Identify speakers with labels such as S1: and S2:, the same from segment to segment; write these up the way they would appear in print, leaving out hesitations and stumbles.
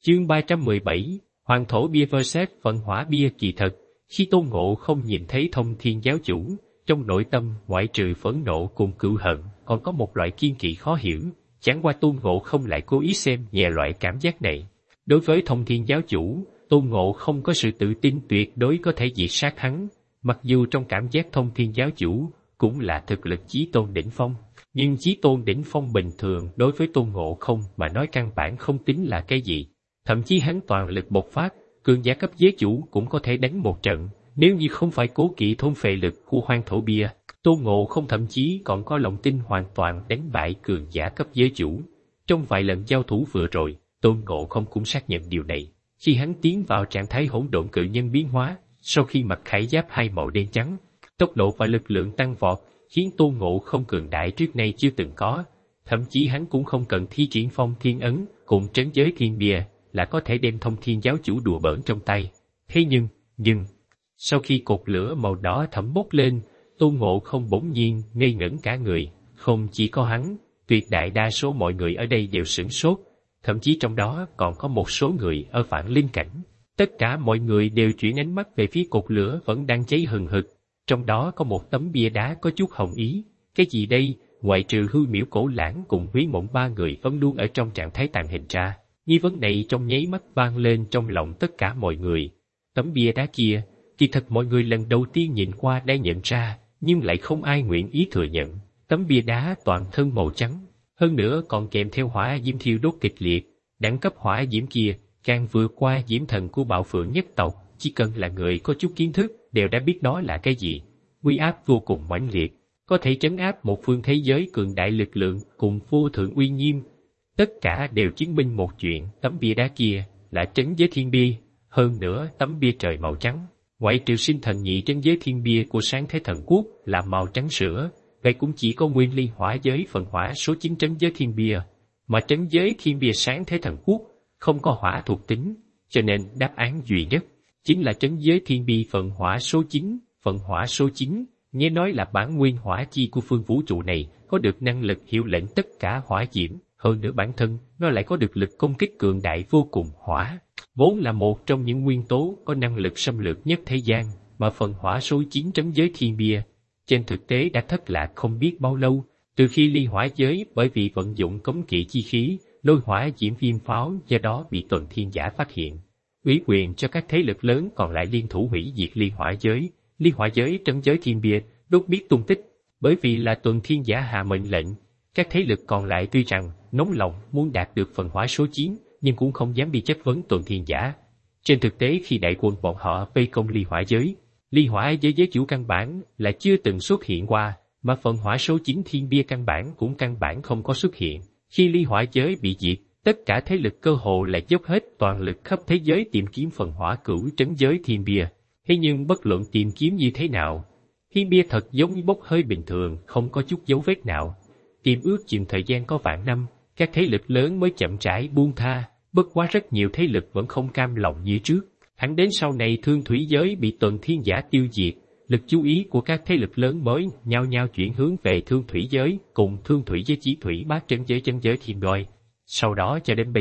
S1: Chương 317, Hoàng thổ bia vs Vận hỏa bia. Kỳ thật, khi Tôn Ngộ không nhìn thấy Thông Thiên giáo chủ, trong nội tâm ngoại trừ phẫn nộ cùng cựu hận, còn có một loại kiên kỵ khó hiểu, chẳng qua Tôn Ngộ không lại cố ý xem nhẹ loại cảm giác này. Đối với Thông Thiên giáo chủ, Tôn Ngộ không có sự tự tin tuyệt đối có thể diệt sát hắn, mặc dù trong cảm giác Thông Thiên giáo chủ cũng là thực lực chí tôn đỉnh phong, nhưng chí tôn đỉnh phong bình thường đối với Tôn Ngộ không mà nói căn bản không tính là cái gì. Thậm chí hắn toàn lực bộc phát, cường giả cấp giới chủ cũng có thể đánh một trận, nếu như không phải cố kỵ thôn phệ lực của hoang thổ bia, Tôn Ngộ không thậm chí còn có lòng tin hoàn toàn đánh bại cường giả cấp giới chủ. Trong vài lần giao thủ vừa rồi, Tôn Ngộ không cũng xác nhận điều này. Khi hắn tiến vào trạng thái hỗn độn cự nhân biến hóa, sau khi mặc khải giáp hai màu đen trắng, tốc độ và lực lượng tăng vọt, khiến Tôn Ngộ không cường đại trước nay chưa từng có. Thậm chí hắn cũng không cần thi triển phong thiên ấn cùng trấn giới thiên bia là có thể đem Thông Thiên giáo chủ đùa bỡn trong tay. Thế nhưng, sau khi cột lửa màu đỏ thẫm bốc lên, Tôn Ngộ không bỗng nhiên ngây ngẩn cả người. Không chỉ có hắn, tuyệt đại đa số mọi người ở đây đều sửng sốt, thậm chí trong đó còn có một số người ở vạn linh cảnh. Tất cả mọi người đều chuyển ánh mắt về phía cột lửa vẫn đang cháy hừng hực. Trong đó có một tấm bia đá có chút hồng ý. Cái gì đây? Ngoại trừ Hư Miễu Cổ Lãng cùng Húy Mộng ba người vẫn luôn ở trong trạng thái tàng hình ra. Nghi vấn này trong nháy mắt vang lên trong lòng tất cả mọi người. Tấm bia đá kia, kỳ thật mọi người lần đầu tiên nhìn qua đã nhận ra, nhưng lại không ai nguyện ý thừa nhận. Tấm bia đá toàn thân màu trắng, hơn nữa còn kèm theo hỏa diễm thiêu đốt kịch liệt. Đẳng cấp hỏa diễm kia càng vượt qua diễm thần của Bạo Phượng nhất tộc, chỉ cần là người có chút kiến thức đều đã biết đó là cái gì. Uy áp vô cùng mãnh liệt, có thể trấn áp một phương thế giới cường đại lực lượng cùng vô thượng uy nghiêm. Tất cả đều chứng minh một chuyện, tấm bia đá kia là trấn giới thiên bia, hơn nữa tấm bia trời màu trắng. Ngoại trừ sinh thần nhị trấn giới thiên bia của Sáng Thế Thần Quốc là màu trắng sữa, vậy cũng chỉ có nguyên ly hỏa giới phần hỏa số 9 trấn giới thiên bia, mà trấn giới thiên bia Sáng Thế Thần Quốc không có hỏa thuộc tính, cho nên đáp án duy nhất chính là trấn giới thiên bia phần hỏa số 9. Phần hỏa số 9, nghe nói là bản nguyên hỏa chi của phương vũ trụ này, có được năng lực hiệu lệnh tất cả hỏa diễm, hơn nữa bản thân nó lại có được lực công kích cường đại vô cùng. Hỏa vốn là một trong những nguyên tố có năng lực xâm lược nhất thế gian, mà phần hỏa số 9 trấn giới thiên bia trên thực tế đã thất lạc không biết bao lâu, từ khi ly hỏa giới bởi vì vận dụng cấm kỵ chi khí, lôi hỏa diễm viêm pháo, do đó bị Tuần Thiên Giả phát hiện, ủy quyền cho các thế lực lớn còn lại liên thủ hủy diệt ly hỏa giới. Ly hỏa giới trấn giới thiên bia đốt biết tung tích, bởi vì là Tuần Thiên Giả hạ mệnh lệnh. Các thế lực còn lại tuy rằng nóng lòng muốn đạt được phần hỏa số 9, nhưng cũng không dám đi chất vấn Tuần Thiên Giả. Trên thực tế khi đại quân bọn họ vây công ly hỏa giới giới chủ căn bản là chưa từng xuất hiện qua, mà phần hỏa số 9 thiên bia căn bản không có xuất hiện. Khi ly hỏa giới bị diệt, tất cả thế lực cơ hồ là dốc hết toàn lực khắp thế giới tìm kiếm phần hỏa cửu trấn giới thiên bia. Thế nhưng bất luận tìm kiếm như thế nào, thiên bia thật giống như bốc hơi bình thường, không có chút dấu vết nào. Tìm ước chừng thời gian có vạn năm, các thế lực lớn mới chậm rãi buông tha, bất quá rất nhiều thế lực vẫn không cam lòng như trước. Thẳng đến sau này Thương Thủy giới bị Tuần Thiên Giả tiêu diệt, lực chú ý của các thế lực lớn mới nhao nhao chuyển hướng về Thương Thủy giới cùng Thương Thủy giới Chí Thủy bát trấn giới thiên đôi. Sau đó cho đến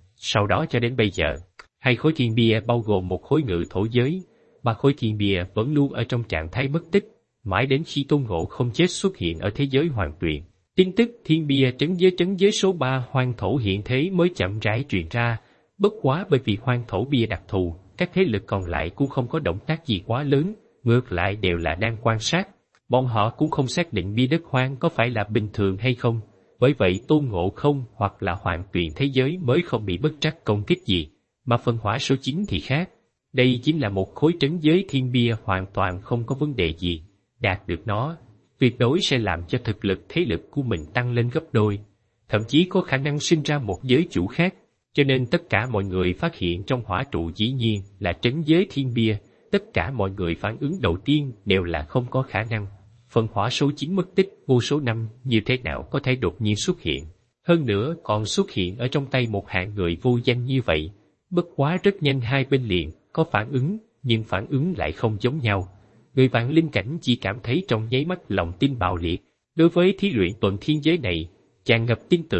S1: bây giờ, hai khối thiên bia bao gồm một khối ngự thổ giới, ba khối thiên bia vẫn luôn ở trong trạng thái mất tích, mãi đến khi Tôn Ngộ không chết xuất hiện ở thế giới Hoàng Tuyền. Tin tức thiên bia trấn giới số 3 hoang thổ hiện thế mới chậm rãi truyền ra, bất quá bởi vì hoang thổ bia đặc thù, các thế lực còn lại cũng không có động tác gì quá lớn, ngược lại đều là đang quan sát. Bọn họ cũng không xác định bia đất hoang có phải là bình thường hay không, bởi vậy Tôn Ngộ không hoặc là Hoàng Tuyền thế giới mới không bị bất trắc công kích gì, mà phần hỏa số 9 thì khác. Đây chính là một khối trấn giới thiên bia hoàn toàn không có vấn đề gì, đạt được nó tuyệt đối sẽ làm cho thực lực thế lực của mình tăng lên gấp đôi, thậm chí có khả năng sinh ra một giới chủ khác. Cho nên tất cả mọi người phát hiện trong hỏa trụ dĩ nhiên là trấn giới thiên bia, tất cả mọi người phản ứng đầu tiên đều là không có khả năng. Phần hỏa số 9 mất tích vô số năm như thế nào có thể đột nhiên xuất hiện, hơn nữa còn xuất hiện ở trong tay một hạng người vô danh như vậy. Bất quá rất nhanh hai bên liền có phản ứng, nhưng phản ứng lại không giống nhau. Người vạn linh cảnh chỉ cảm thấy trong nháy mắt lòng tin bạo liệt, đối với thí luyện Tuần Thiên giới này tràn ngập tin tưởng,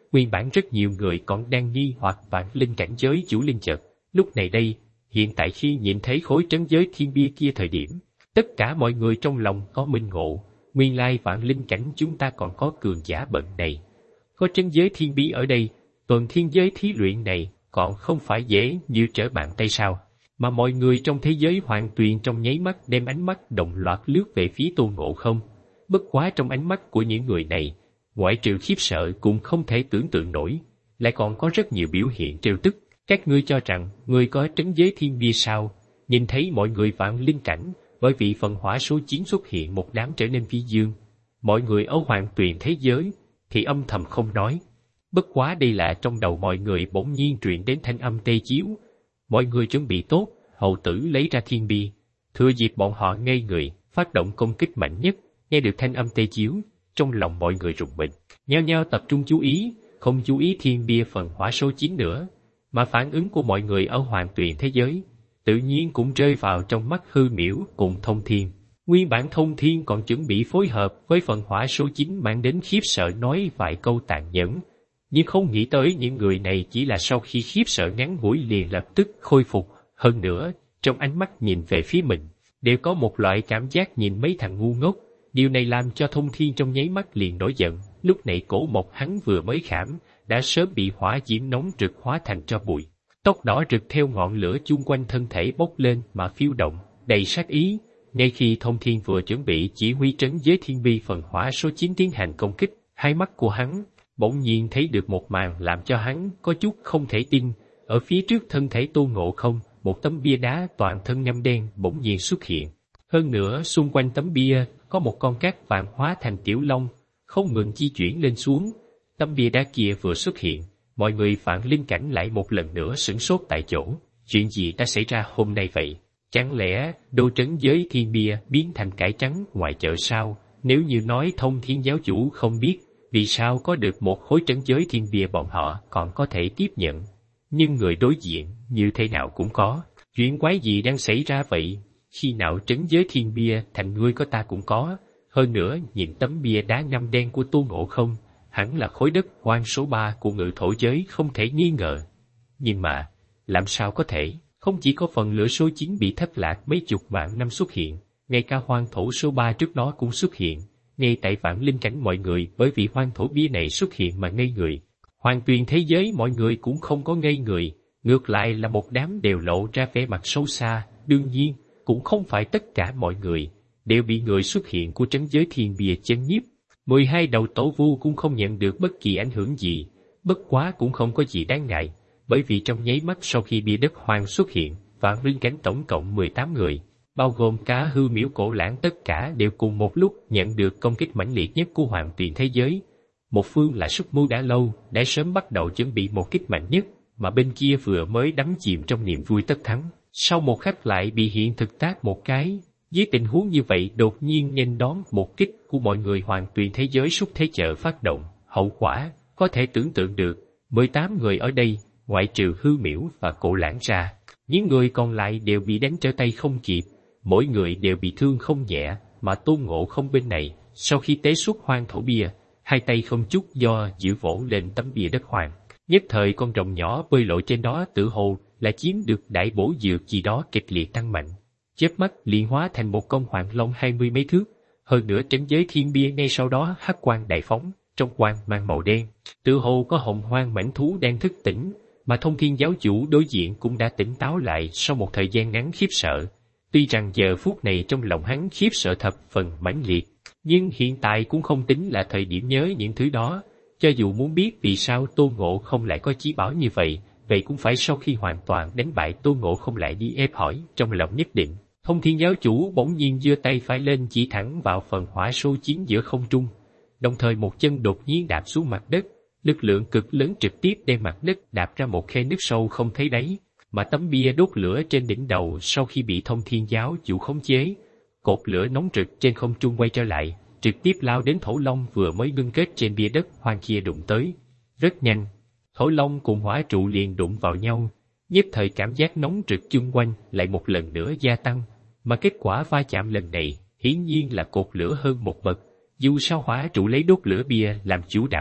S1: nguyên bản rất nhiều người còn đang nghi hoặc vạn linh cảnh giới chủ linh chợt. Lúc này đây, hiện tại khi nhìn thấy khối trấn giới thiên bia kia thời điểm, tất cả mọi người trong lòng có minh ngộ, nguyên lai vạn linh cảnh chúng ta còn có cường giả bậc này. Có trấn giới thiên bia ở đây, tuần thiên giới thí luyện này còn không phải dễ như trở bàn tay sao. Mà mọi người trong thế giới Hoàng Tuyền trong nháy mắt đem ánh mắt đồng loạt lướt về phía Tôn Ngộ Không. Bất quá trong ánh mắt của những người này, ngoại trừ khiếp sợ cũng không thể tưởng tượng nổi, lại còn có rất nhiều biểu hiện trêu tức. Các ngươi cho rằng ngươi có trấn giới thiên bia sao? Nhìn thấy mọi người vạn linh cảnh, bởi vì phần hỏa số 9 xuất hiện một đám trở nên phi dương. Mọi người ở Hoàng Tuyền thế giới thì âm thầm không nói. Bất quá đây là trong đầu mọi người bỗng nhiên truyền đến thanh âm tê chiếu. Mọi người chuẩn bị tốt, hầu tử lấy ra thiên bia. Thừa dịp bọn họ ngây người, phát động công kích mạnh nhất. Nghe được thanh âm tê chiếu, trong lòng mọi người rùng mình, nhao nhao tập trung chú ý, không chú ý thiên bia phần hỏa số 9 nữa. Mà phản ứng của mọi người ở Hoàng Tuyền thế giới, tự nhiên cũng rơi vào trong mắt Hư Miễu cùng Thông Thiên. Nguyên bản Thông Thiên còn chuẩn bị phối hợp với phần hỏa số 9 mang đến khiếp sợ nói vài câu tàn nhẫn, nhưng không nghĩ tới những người này chỉ là sau khi khiếp sợ ngắn ngủi liền lập tức khôi phục. Hơn nữa, trong ánh mắt nhìn về phía mình, đều có một loại cảm giác nhìn mấy thằng ngu ngốc. Điều này làm cho Thông Thiên trong nháy mắt liền nổi giận. Lúc này cổ mộc hắn vừa mới khảm, đã sớm bị hỏa diễm nóng rực hóa thành tro bụi. Tóc đỏ rực theo ngọn lửa chung quanh thân thể bốc lên mà phiêu động, đầy sát ý. Ngay khi Thông Thiên vừa chuẩn bị chỉ huy trấn giới thiên bia phần hỏa số 9 tiến hành công kích, hai mắt của hắn bỗng nhiên thấy được một màn làm cho hắn có chút không thể tin. Ở phía trước thân thể Tôn Ngộ Không, một tấm bia đá toàn thân ngăm đen bỗng nhiên xuất hiện. Hơn nữa, xung quanh tấm bia có một con cát vàng hóa thành tiểu long, không ngừng di chuyển lên xuống. Tấm bia đá kia vừa xuất hiện, mọi người vạn linh cảnh lại một lần nữa sửng sốt tại chỗ. Chuyện gì đã xảy ra hôm nay vậy? Chẳng lẽ đô trấn giới thiên bia biến thành cải trắng ngoài chợ sao? Nếu như nói Thông Thiên giáo chủ không biết, vì sao có được một khối trấn giới thiên bia bọn họ còn có thể tiếp nhận? Nhưng người đối diện như thế nào cũng có. Chuyện quái gì đang xảy ra vậy? Khi nào trấn giới thiên bia thành ngươi có ta cũng có. Hơn nữa nhìn tấm bia đá ngăm đen của Tôn Ngộ Không, hẳn là khối đất hoang số 3 của ngự thổ giới không thể nghi ngờ. Nhưng mà, làm sao có thể? Không chỉ có phần lửa số 9 bị thất lạc mấy chục vạn năm xuất hiện, ngay cả hoang thổ số 3 trước đó cũng xuất hiện. Ngay tại vạn linh cảnh mọi người bởi vì hoang thổ bia này xuất hiện mà ngây người. Hoàng Tuyền thế giới mọi người cũng không có ngây người, ngược lại là một đám đều lộ ra vẻ mặt sâu xa. Đương nhiên, cũng không phải tất cả mọi người đều bị người xuất hiện của trấn giới thiên bia chấn nhiếp. 12 đầu tổ vu cũng không nhận được bất kỳ ảnh hưởng gì, bất quá cũng không có gì đáng ngại, bởi vì trong nháy mắt sau khi bia đất hoang xuất hiện, vạn linh cảnh tổng cộng 18 người, bao gồm cả Hư Miễu Cổ Lãng tất cả đều cùng một lúc nhận được công kích mãnh liệt nhất của Hoàng Tuyền thế giới. Một phương là xuất mưu đã lâu, đã sớm bắt đầu chuẩn bị một kích mạnh nhất, mà bên kia vừa mới đắm chìm trong niềm vui tất thắng. Sau một khắc lại bị hiện thực tát một cái. Dưới tình huống như vậy đột nhiên nghênh đón một kích của mọi người Hoàng Tuyền thế giới xúc thế chợ phát động, hậu quả có thể tưởng tượng được. 18 người ở đây, ngoại trừ Hư Miễu và Cổ Lãng ra, những người còn lại đều bị đánh trở tay không kịp, mỗi người đều bị thương không nhẹ. Mà Tôn Ngộ Không bên này, sau khi tế xuất hoang thổ bia, hai tay không chút do dự vỗ lên tấm bia đất hoang. Nhất thời con rồng nhỏ bơi lội trên đó tự hồ là chiếm được đại bổ dược gì đó kịch liệt tăng mạnh. Chớp mắt liền hóa thành một con hoàng long 20 mấy thước. Hơn nữa trấn giới thiên bia ngay sau đó hắc quang đại phóng, trong quang mang màu đen, tự hồ có hồng hoang mãnh thú đang thức tỉnh. Mà Thông Thiên giáo chủ đối diện cũng đã tỉnh táo lại sau một thời gian ngắn khiếp sợ. Tuy rằng giờ phút này trong lòng hắn khiếp sợ thập phần mãnh liệt, nhưng hiện tại cũng không tính là thời điểm nhớ những thứ đó. Cho dù muốn biết vì sao Tôn Ngộ Không lại có chí bảo như vậy, vậy cũng phải sau khi hoàn toàn đánh bại Tôn Ngộ Không lại đi ép hỏi trong lòng nhất định. Thông Thiên giáo chủ bỗng nhiên giơ tay phải lên chỉ thẳng vào phần hỏa số 9 giữa không trung, đồng thời một chân đột nhiên đạp xuống mặt đất, lực lượng cực lớn trực tiếp đem mặt đất đạp ra một khe nước sâu không thấy đáy. Mà tấm bia đốt lửa trên đỉnh đầu sau khi bị Thông Thiên giáo chủ khống chế, cột lửa nóng rực trên không trung quay trở lại, trực tiếp lao đến thổ long vừa mới ngưng kết trên bia đất hoang kia đụng tới. Rất nhanh, thổ long cùng hỏa trụ liền đụng vào nhau, nhất thời cảm giác nóng rực chung quanh lại một lần nữa gia tăng. Mà kết quả va chạm lần này hiển nhiên là cột lửa hơn một bậc. Dù sao hỏa trụ lấy đốt lửa bia làm chủ đạo,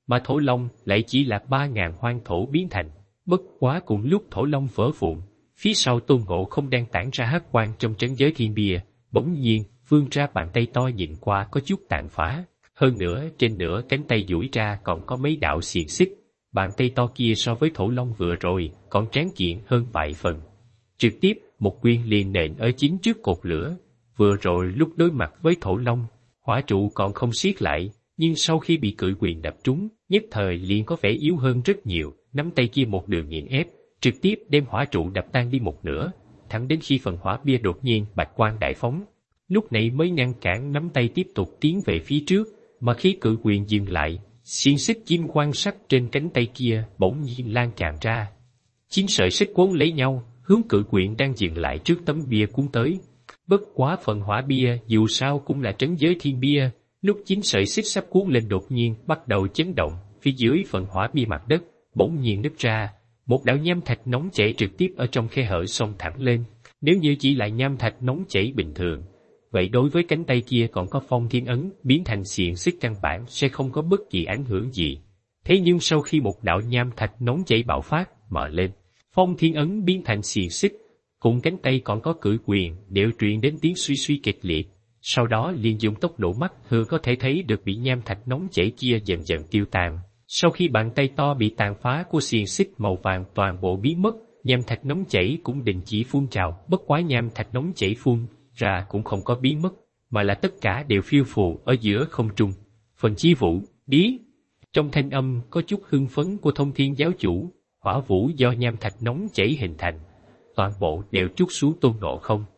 S1: mà Thổ Long lại chỉ là 3.000 hoang thổ biến thành. Bất quá cùng lúc Thổ Long vỡ vụn, phía sau Tôn Ngộ Không đang tản ra hắc quang trong trấn giới thiên bia, bỗng nhiên vươn ra bàn tay to nhìn qua có chút tàn phá. Hơn nữa trên nửa cánh tay duỗi ra còn có mấy đạo xiềng xích. Bàn tay to kia so với Thổ Long vừa rồi còn tráng kiện hơn vài phần. Trực tiếp một quyền liền nện ở chính trước cột lửa. Vừa rồi lúc đối mặt với Thổ Long, hỏa trụ còn không siết lại, nhưng sau khi bị cự quyền đập trúng, nhất thời liền có vẻ yếu hơn rất nhiều. Nắm tay kia một đường nghiền ép, trực tiếp đem hỏa trụ đập tan đi một nửa, thẳng đến khi phần hỏa bia đột nhiên bạch quang đại phóng. Lúc này mới ngăn cản nắm tay tiếp tục tiến về phía trước, mà khi cự quyền dừng lại, xiên xích kim quang sắc trên cánh tay kia bỗng nhiên lan tràn ra. 9 sợi xích quấn lấy nhau, hướng cự quyền đang dừng lại trước tấm bia cuốn tới. Bất quá phần hỏa bia dù sao cũng là trấn giới thiên bia, lúc 9 sợi xích sắp cuốn lên đột nhiên bắt đầu chấn động, phía dưới phần hỏa bia mặt đất bỗng nhiên nứt ra, một đạo nham thạch nóng chảy trực tiếp ở trong khe hở xông thẳng lên. Nếu như chỉ là nham thạch nóng chảy bình thường, vậy đối với cánh tay kia còn có phong thiên ấn biến thành xiềng xích căn bản sẽ không có bất kỳ ảnh hưởng gì. Thế nhưng sau khi một đạo nham thạch nóng chảy bạo phát mở lên, phong thiên ấn biến thành xiềng xích, cùng cánh tay còn có cự quyền đều truyền đến tiếng suy suy kịch liệt. Sau đó liền dùng tốc độ mắt thường có thể thấy được bị nham thạch nóng chảy kia dần dần tiêu tan. Sau khi bàn tay to bị tàn phá của xiềng xích màu vàng toàn bộ biến mất, nham thạch nóng chảy cũng đình chỉ phun trào. Bất quá nham thạch nóng chảy phun ra cũng không có biến mất, mà là tất cả đều phiêu phù ở giữa không trung. Phần Chi Vũ, đi! Trong thanh âm có chút hưng phấn của Thông Thiên giáo chủ, hỏa vũ do nham thạch nóng chảy hình thành, toàn bộ đều trút xuống Tôn Ngộ Không.